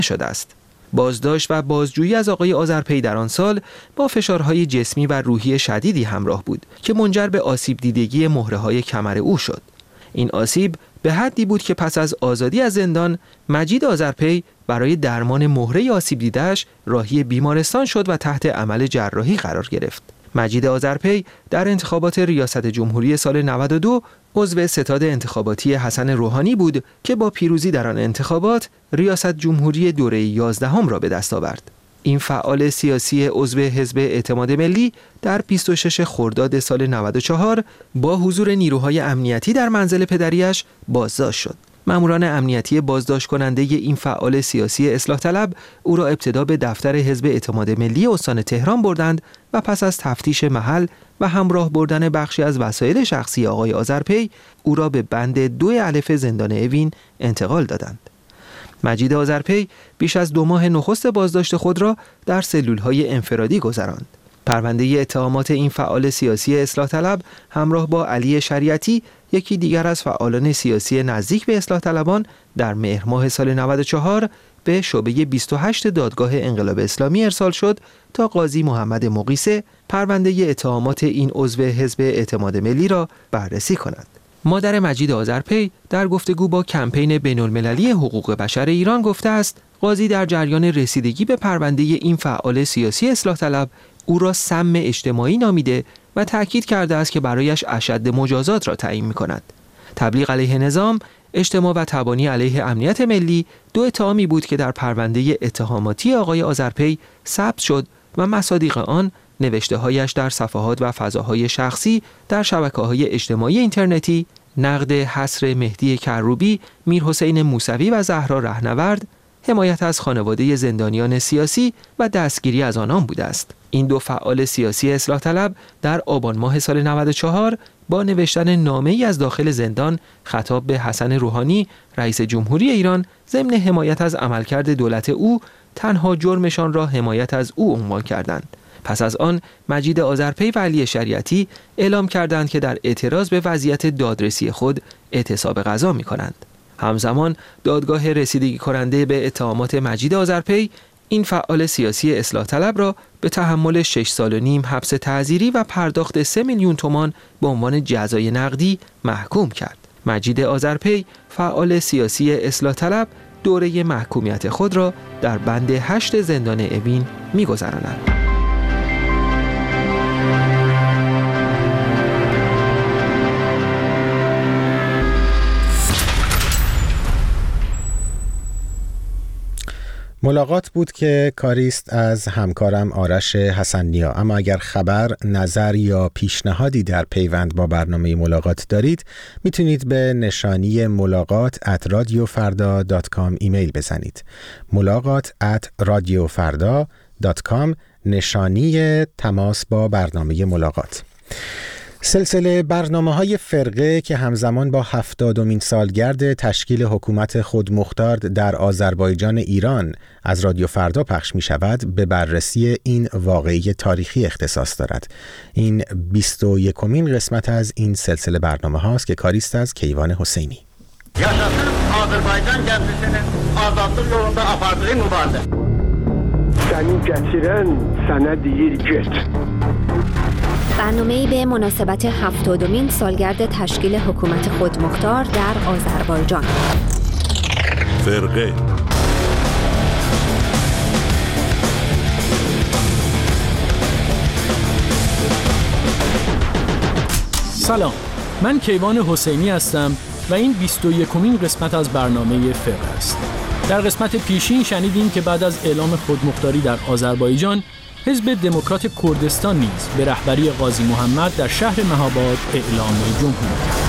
شده است. بازداشت و بازجویی از آقای آذرپی در آن سال با فشارهای جسمی و روحی شدیدی همراه بود که منجر به آسیب دیدگی مهره‌های کمر او شد. این آسیب به حدی بود که پس از آزادی از زندان مجید آذرپی برای درمان مهره آسیب دیده‌اش راهی بیمارستان شد و تحت عمل جراحی قرار گرفت. مجید آذرپی در انتخابات ریاست جمهوری سال 92 عضو ستاد انتخاباتی حسن روحانی بود که با پیروزی در آن انتخابات ریاست جمهوری دوره 11 را به دست آورد. این فعال سیاسی عضو حزب اعتماد ملی در 26 خرداد سال 94 با حضور نیروهای امنیتی در منزل پدریش بازداشت شد. ماموران امنیتی بازداشت کننده این فعال سیاسی اصلاح طلب او را ابتدا به دفتر حزب اعتماد ملی استان تهران بردند و پس از تفتیش محل و همراه بردن بخشی از وسایل شخصی آقای آذرپی او را به بند 2 الف زندان اوین انتقال دادند. مجید آذرپی بیش از 2 ماه نخست بازداشت خود را در سلول‌های انفرادی گذراند. پرونده اتهامات این فعال سیاسی اصلاح طلب همراه با علی شریعتی، یکی دیگر از فعالان سیاسی نزدیک به اصلاح طلبان، در مهر ماه سال 94 به شعبه 28 دادگاه انقلاب اسلامی ارسال شد تا قاضی محمد مقیسه پرونده اتهامات این عضو حزب اعتماد ملی را بررسی کند. مادر مجید آذرپی در گفتگو با کمپین بین‌المللی حقوق بشر ایران گفته است قاضی در جریان رسیدگی به پرونده این فعال سیاسی اصلاح طلب او را سم اجتماعی نامیده و تأکید کرده است که برایش اشد مجازات را تعیین می‌کند. تبلیغ علیه نظام، اجتماع و تبانی علیه امنیت ملی 2 اتهامی بود که در پرونده اتهاماتی آقای آذرپی ثبت شد و مصادیق آن نوشته‌هایش در صفحات و فضاهای شخصی در شبکه‌های اجتماعی اینترنتی، نقد حصر مهدی کروبی، میرحسین موسوی و زهرا رهنورد، حمایت از خانواده زندانیان سیاسی و دستگیری از آنان بوده است. این 2 فعال سیاسی اصلاح طلب در آبان ماه سال 94 با نوشتن نامه‌ای از داخل زندان خطاب به حسن روحانی رئیس جمهوری ایران ضمن حمایت از عملکرد دولت او تنها جرمشان را حمایت از او عنوان کردند. پس از آن مجید آذرپی و علی شریعتی اعلام کردند که در اعتراض به وضعیت دادرسی خود اعتصاب قضا می‌کنند. همزمان دادگاه رسیدگی کننده به اتهامات مجید آذرپی این فعال سیاسی اصلاح طلب را به تحمل 6 سال و نیم حبس تعزیری و پرداخت 3 میلیون تومان به عنوان جزای نقدی محکوم کرد. مجید آذرپی فعال سیاسی اصلاح طلب دوره محکومیت خود را در بند 8 زندان اوین می‌گذراند. ملاقات بود که کاریست از همکارم آرش حسن‌نیا. اما اگر خبر، نظر یا پیشنهادی در پیوند با برنامه ملاقات دارید میتونید به نشانی ملاقات@radiofarda.com ایمیل بزنید. ملاقات@radiofarda.com نشانی تماس با برنامه ملاقات. سلسله برنامه‌های فرقه که همزمان با 70مین سالگرد تشکیل حکومت خودمختار در آذربایجان ایران از رادیو فردا پخش می‌شود به بررسی این واقعه تاریخی اختصاص دارد. این 21مین قسمت از این سلسله برنامه‌هاست که کاریست از کیوان حسینی. Yaşasın Azərbaycan gənclərinin azadlıq yolunda apardığı mübarizə. Səni gətirən sənə deyir get. برنامه‌ای به مناسبت 70مین سالگرد تشکیل حکومت خودمختار در آذربایجان. فرقه سلام، من کیوان حسینی هستم و این 21مین قسمت از برنامه فرقه است. در قسمت پیشین شنیدیم که بعد از اعلام خودمختاری در آذربایجان، حزب دموکرات کردستان نیز به رهبری قاضی محمد در شهر مهاباد اعلام جمهوری کرد.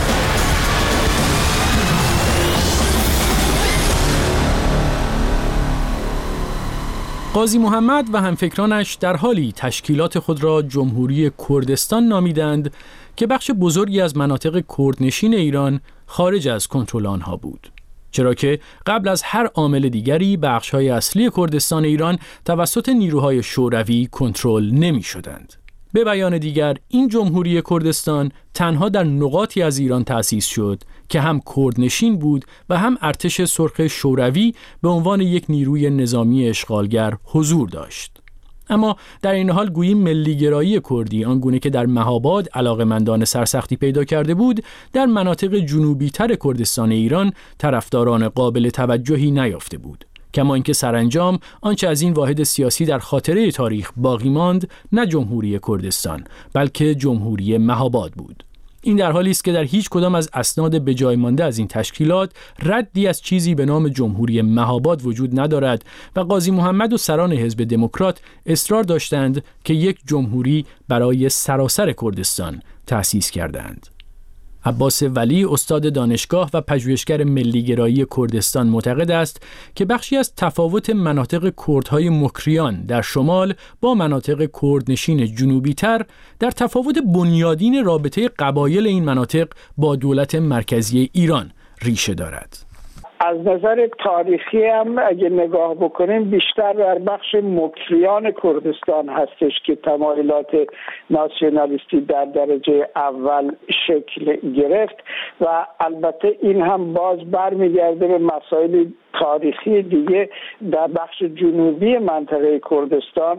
قاضی محمد و همفکرانش در حالی تشکیلات خود را جمهوری کردستان نامیدند که بخش بزرگی از مناطق کردنشین ایران خارج از کنترل آنها بود، چرا که قبل از هر عامل دیگری بخش‌های اصلی کردستان ایران توسط نیروهای شوروی کنترل نمی‌شدند. به بیان دیگر، این جمهوری کردستان تنها در نقاطی از ایران تأسیس شد که هم کردنشین بود و هم ارتش سرخ شوروی به عنوان یک نیروی نظامی اشغالگر حضور داشت. اما در این حال گویی ملیگرایی کردی آنگونه که در مهاباد علاقه‌مندان سرسختی پیدا کرده بود، در مناطق جنوبی‌تر کردستان ایران طرفداران قابل توجهی نیافته بود. کما اینکه سرانجام آنچه از این واحد سیاسی در خاطره تاریخ باقی ماند نه جمهوری کردستان بلکه جمهوری مهاباد بود. این در حالی است که در هیچ کدام از اسناد به جای مانده از این تشکیلات ردی از چیزی به نام جمهوری مهاباد وجود ندارد و قاضی محمد و سران حزب دموکرات اصرار داشتند که یک جمهوری برای سراسر کردستان تأسیس کردند. عباس ولی، استاد دانشگاه و پژوهشگر ملیگرایی کردستان، معتقد است که بخشی از تفاوت مناطق کردهای مکریان در شمال با مناطق کردنشین جنوبی‌تر در تفاوت بنیادین رابطه قبایل این مناطق با دولت مرکزی ایران ریشه دارد. از نظر تاریخی هم اگه نگاه بکنیم بیشتر در بخش مکریان کردستان هستش که تمایلات ناسیونالیستی در درجه اول شکل گرفت و البته این هم باز برمیگرده به مسائل تاریخی دیگه. در بخش جنوبی منطقه کردستان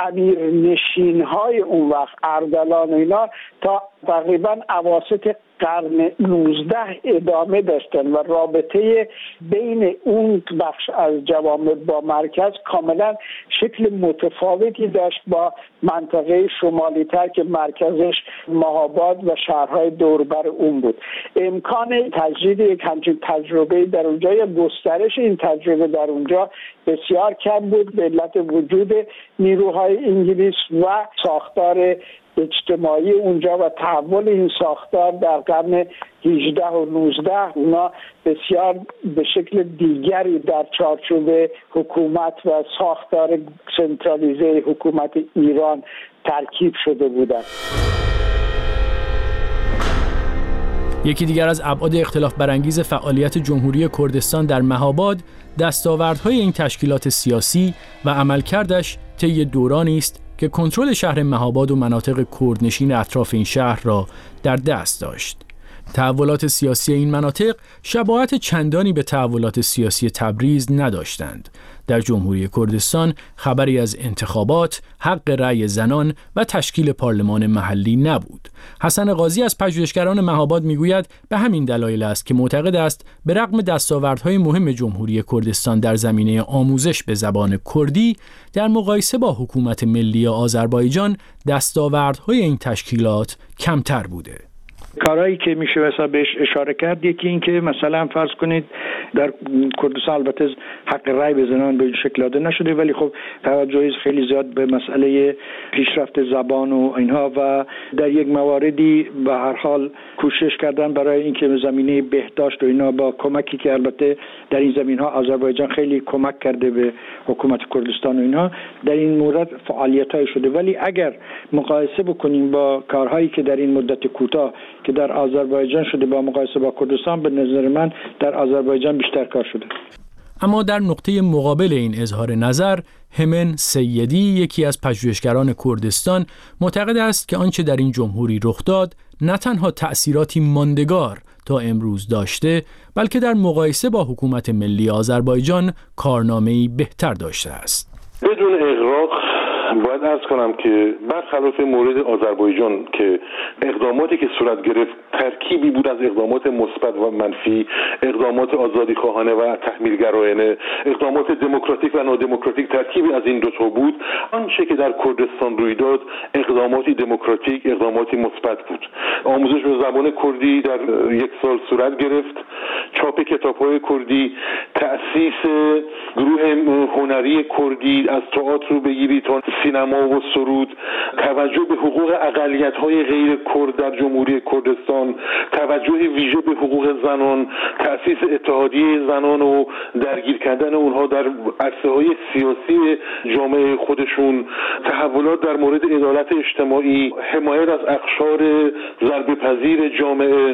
امیرنشین‌های اون وقت اردلان اینا تا تقریبا اواسط قرن 19 ادامه داشتن و رابطه بین اون بخش از جوامع با مرکز کاملا شکل متفاوتی داشت با منطقه شمالی تر که مرکزش مهاباد و شهرهای دوربر اون بود. امکان تجدید یک همچین تجربه در اونجا یا گسترش این تجربه در اونجا بسیار کم بود به علت وجود نیروهای انگلیس و ساختار اجتماعی اونجا و تحول این ساختار در قرن 18 و 19 اونا بسیار به شکل دیگری در چارچوب حکومت و ساختار سنترالیزه حکومت ایران ترکیب شده بودند. یکی دیگر از ابعاد اختلاف برانگیز فعالیت جمهوری کردستان در مهاباد دستاوردهای این تشکیلات سیاسی و عملکردش طی دورانی است که کنترل شهر مهاباد و مناطق کردنشین اطراف این شهر را در دست داشت. تحولات سیاسی این مناطق شباهت چندانی به تحولات سیاسی تبریز نداشتند. در جمهوری کردستان خبری از انتخابات، حق رأی زنان و تشکیل پارلمان محلی نبود. حسن قاضی از پژوهشگران مهاباد میگوید به همین دلایل است که معتقد است به رغم دستاوردهای مهم جمهوری کردستان در زمینه آموزش به زبان کردی، در مقایسه با حکومت ملی آذربایجان دستاوردهای این تشکیلات کمتر بوده. کارهایی که میشه مثلا بهش اشاره کرد، یکی این که مثلا فرض کنید در کردستان البته حق رأی به زنان به این شکل داده نشده، ولی خب توجه خیلی زیاد به مسئله پیشرفت زبان و اینها و در یک مواردی به هر حال کوشش کردن برای اینکه زمینه بهداشت و اینا با کمکی که البته در این زمینها آذربایجان خیلی کمک کرده به حکومت کردستان و اینها، در این مورد فعالیت‌های شده. ولی اگر مقایسه بکنیم با کارهایی که در این مدت کوتاه که در آذربایجان شده با مقایسه با کردستان، به نظر من در آذربایجان بیشتر کار شده. اما در نقطه مقابل این اظهار نظر، همن سیدی، یکی از پژوهشگران کردستان، معتقد است که آنچه در این جمهوری رخ داد نه تنها تأثیراتی ماندگار تا امروز داشته، بلکه در مقایسه با حکومت ملی آذربایجان کارنامه‌ای بهتر داشته است. بدون اغراق باید عرض کنم که برخلاف مورد آذربایجان که اقداماتی که صورت گرفت ترکیبی بود از اقدامات مثبت و منفی، اقدامات آزادیخواهانه و تحمیلگرایانه، اقدامات دموکراتیک و نادموکراتیک، ترکیبی از این دو تا بود. آنچه که در کردستان روی داد اقداماتی دموکراتیک، اقداماتی مثبت بود. آموزش به زبان کردی در یک سال صورت گرفت، چاپ کتاب‌های کردی، تأسیس گروه هنری کردی از تئاتر رو بگیرید تا سینما و سرود، توجه به حقوق اقلیت‌های غیر کرد در جمهوری کردستان، توجه ویژه به حقوق زنان، تأسیس اتحادیه زنان و درگیر کردن اونها در عرصه‌های سیاسی جامعه خودشون، تحولات در مورد عدالت اجتماعی، حمایت از اقشار ضربه‌پذیر جامعه،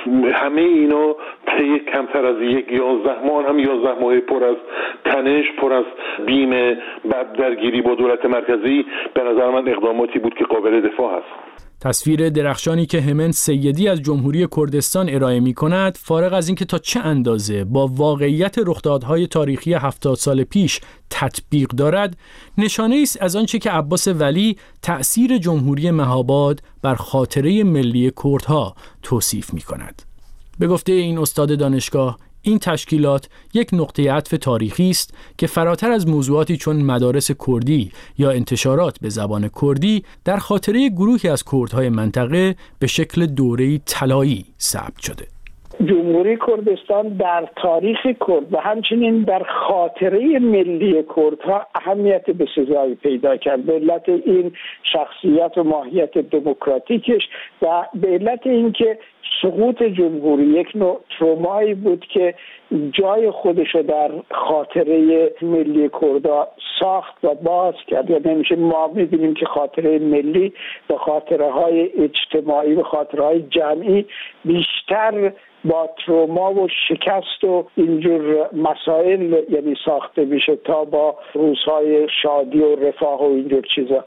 همه اینا طی کمتر از 11 ماه هم 11 ماه پر از تنش، پر از بیم درگیری با دولت مرکزی مرکزی به نظر من اقداماتی بود که قابل دفاع است. تصویر درخشانی که همن سیدی از جمهوری کردستان ارائه می‌کند، فارغ از اینکه تا چه اندازه با واقعیت رخدادهای تاریخی 70 سال پیش تطبیق دارد، نشانه است از آنچه که عباس ولی تأثیر جمهوری مهاباد بر خاطره ملی کردها توصیف می‌کند. به گفته این استاد دانشگاه، این تشکیلات یک نقطه عطف تاریخی است که فراتر از موضوعاتی چون مدارس کردی یا انتشارات به زبان کردی در خاطره گروهی از کردهای منطقه به شکل دوره‌ای طلایی ثبت شده. جمهوری کردستان در تاریخ کرد و همچنین در خاطره ملی کردها اهمیت بسزایی پیدا کرد به علت این شخصیت و ماهیت دموکراتیکش و به علت اینکه سقوط جمهوری یک نوع ترومایی بود که جای خودشو در خاطره ملی کردا ساخت و باز کرد. یعنی نمیشه ما می‌بینیم که خاطره ملی و خاطره‌های اجتماعی و خاطره‌های جمعی بیشتر با تروما و شکست و اینجور مسائل یعنی ساخته میشه تا با روزهای شادی و رفاه و اینجور چیزا.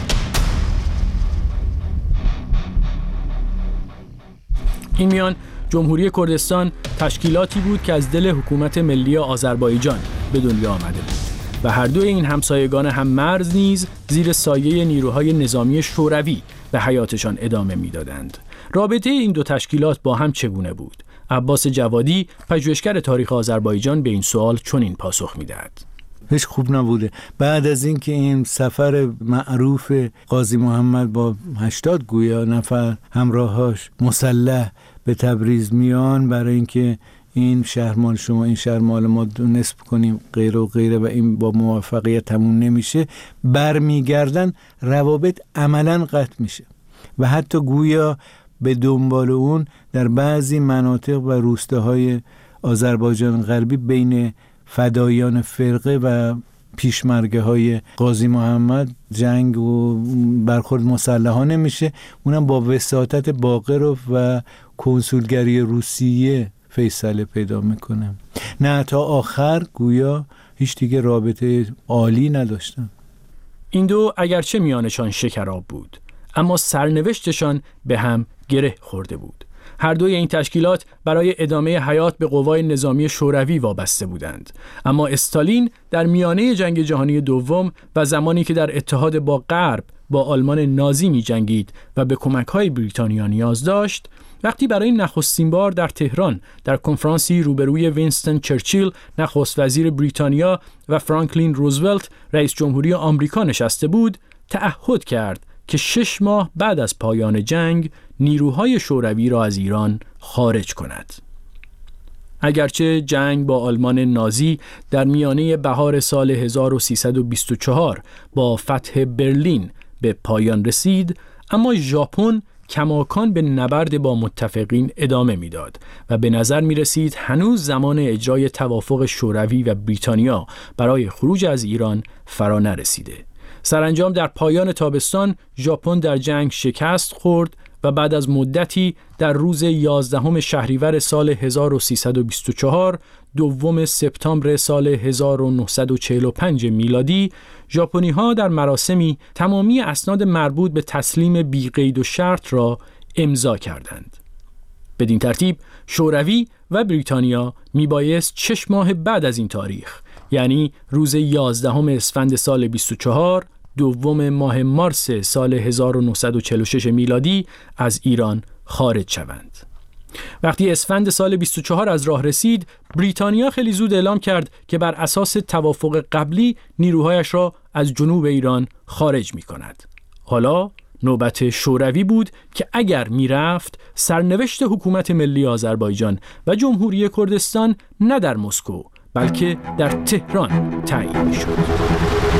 این میان جمهوری کردستان تشکیلاتی بود که از دل حکومت ملی آذربایجان به دنیا آمده بود و هر دوی این همسایگان هم مرز نیز زیر سایه نیروهای نظامی شوروی به حیاتشان ادامه میدادند. رابطه این دو تشکیلات با هم چگونه بود؟ عباس جوادی، پژوهشگر تاریخ آذربایجان، به این سوال چنین پاسخ میدهد: هیچ خوب نبوده. بعد از اینکه این سفر معروف قاضی محمد با 80 گویا نفر همراهاش مسلح به تبریز میان برای اینکه این شهر مال شما، این شهر مال ما نصب کنیم غیره و غیره و این با موفقیت تموم نمیشه، برمیگردن روابط عملاً قطع میشه و حتی گویا به دنبال اون در بعضی مناطق و روستاهای آذربایجان غربی بین فدایان فرقه و پیشمرگه های قاضی محمد جنگ و برخورد مسلحانه میشه، اونم با وساطت باقرов و کنسولگری روسیه فیصله پیدا میکنه. نه تا آخر گویا هیچ دیگه رابطه عالی نداشتن. این دو اگرچه میانشان شکراب بود، اما سرنوشتشان به هم گره خورده بود. هر دوی این تشکیلات برای ادامه حیات به قوای نظامی شوروی وابسته بودند، اما استالین در میانه جنگ جهانی دوم و زمانی که در اتحاد با غرب با آلمان نازی می جنگید و به کمک‌های بریتانیا نیاز داشت، وقتی برای نخستین بار در تهران در کنفرانسی روبروی وینستون چرچیل نخست وزیر بریتانیا و فرانکلین روزولت رئیس جمهوری آمریکا نشسته بود، تعهد کرد که 6 ماه بعد از پایان جنگ نیروهای شوروی را از ایران خارج کند. اگرچه جنگ با آلمان نازی در میانه بهار سال 1324 با فتح برلین به پایان رسید، اما ژاپن کماکان به نبرد با متفقین ادامه میداد و به نظر می رسید هنوز زمان اجرای توافق شوروی و بریتانیا برای خروج از ایران فرا نرسیده. سرانجام در پایان تابستان ژاپن در جنگ شکست خورد و بعد از مدتی در روز 11 شهریور سال 1324 دوم سپتامبر سال 1945 میلادی ژاپنی‌ها در مراسمی تمامی اسناد مربوط به تسلیم بی قید و شرط را امضا کردند. بدین ترتیب شوروی و بریتانیا میبایست 6 ماه بعد از این تاریخ، یعنی روز 11 اسفند سال 24 دوم ماه مارس سال 1946 میلادی از ایران خارج شوند. وقتی اسفند سال 24 از راه رسید، بریتانیا خیلی زود اعلام کرد که بر اساس توافق قبلی نیروهایش را از جنوب ایران خارج می کند. حالا نوبت شوروی بود که اگر می رفت سرنوشت حکومت ملی آذربایجان و جمهوری کردستان نه در مسکو بلکه در تهران تعیین می شد.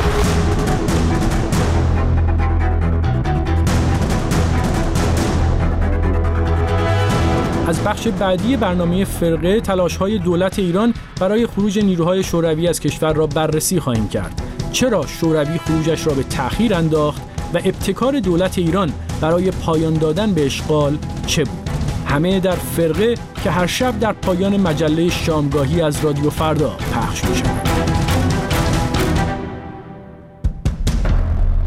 از بخش بعدی برنامه فرقه تلاش‌های دولت ایران برای خروج نیروهای شوروی از کشور را بررسی خواهیم کرد. چرا شوروی خروجش را به تأخیر انداخت و ابتکار دولت ایران برای پایان دادن به اشغال چه بود؟ همه در فرقه که هر شب در پایان مجله شامگاهی از رادیو فردا پخش می‌شود.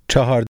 14